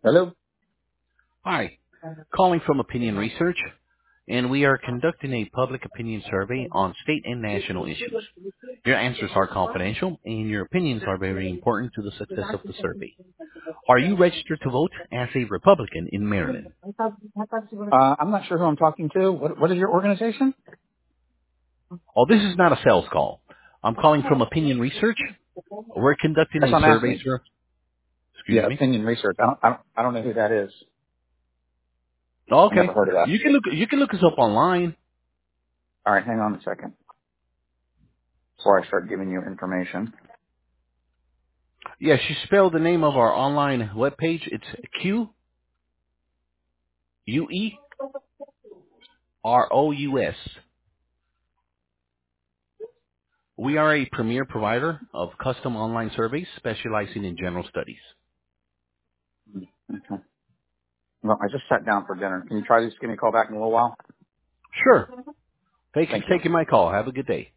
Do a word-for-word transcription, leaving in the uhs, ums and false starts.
Hello? Hi, calling from Opinion Research, and we are conducting a public opinion survey on state and national issues. Your answers are confidential, and your opinions are very important to the success of the survey. Are you registered to vote as a Republican in Maryland? Uh, I'm not sure who I'm talking to. What, what is your organization? Oh, this is not a sales call. I'm calling from Opinion Research. We're conducting That's a what I'm survey, asking. sir. Excuse Yeah, me. opinion research. I don't, I don't, I don't know who that is. I never Okay. heard of that. You can look. You can look us up online. All right, hang on a second before I start giving you information. Yes, you spell the name of our online webpage. It's Q U E R O U S. We are a premier provider of custom online surveys specializing in general studies. Okay. Well, I just sat down for dinner. Can you try to just give me a call back in a little while? Sure. Thank you Thank for you. taking my call. Have a good day.